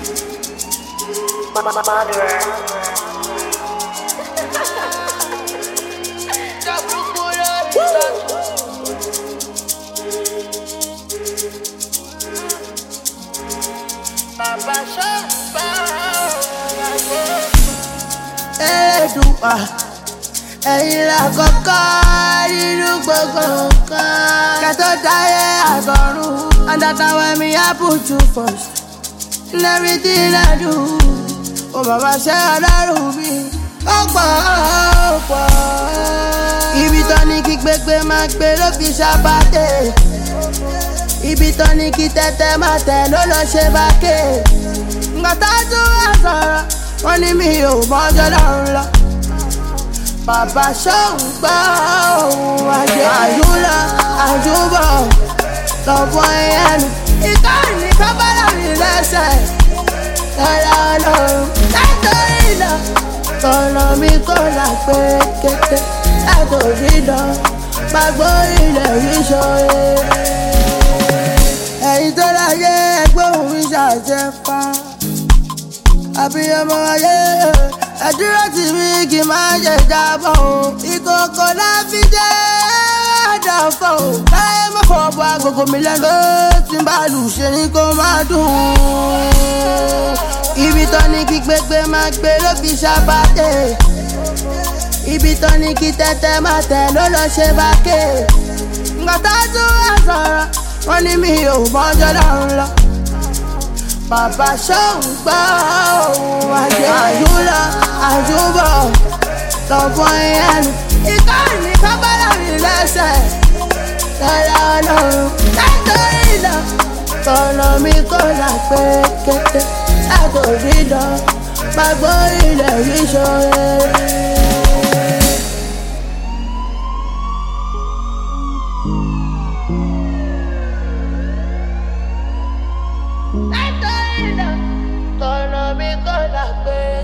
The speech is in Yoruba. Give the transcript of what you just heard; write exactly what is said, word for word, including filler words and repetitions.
Elédùà, ẹ̀yin la kọ́kọ́ nínú gbogbo nǹkan. Ká tó dáyé àgọ́rùn, and that na when me I put you first in everything I do. Oh mama ṣe ọlọ́run mi, ó pọ̀ ó pọ̀. Ibi tó ní kí gbégbé máa gbé ló fi ṣàbàtẹ̀. Ibi tó ní kí tẹ́tẹ́ máa tẹ̀ ló lọ ṣe bákè. Nǹkan tó tún wá sọ̀rọ̀, wọ́n ní mi ò mọ́jọ́ lọ́run lọ. Bàbá ṣóhùn gbọ́ ohun àjẹ́ àjúlọ àjúbọ̀ lọ́pọ̀ ẹ̀yẹ́nu. Ìkọ́ni kábàlà mi lẹ́sẹ̀ lọ́la ọlọ́run. Látòrí lọ, ọ̀nà mi kò là pé kété. Látòrí lọ, gbàgbọ́ ilẹ̀ yìí ṣòye. Ẹ̀yin tó láyé ẹgbẹ́ òun mi ṣàṣẹ pa. Àbíyamọ ayé ẹ̀dúró tì mí kì máa jẹ jábọ̀ o. Ìkòkò náà fi jẹ́ àdàfọ̀ o. Láyé má fọ bọ agogo mi lẹ́nu tí n bá lù ṣe ni kó máa dùn. Ibi tó ní kí gbégbé máa gbé ló fi ṣàbàtẹ̀. Ibi tó ní kí tẹ́tẹ́ máa tẹ̀ ló lọ ṣe bákè. Nǹkan tó tún wá sọ̀rọ̀, wọ́n ní mi ò mọ́jọ́ lọ́run lọ. Bàbá ṣóhùn gbọ́ ohun àjẹ́ àjúlọ àjúbọ̀ lọ́pọ̀ ẹ̀yẹ́nu. Ìkọ́ni kábàlà mi lẹ́sẹ̀ lọ́la ọlọ́run. Látòrí lọ, ọ̀nà mi kò là pé kété. Látòrí lọ, gbàgbọ́ ilẹ̀ yìí ṣòye. Ọ̀nà mi kò là pé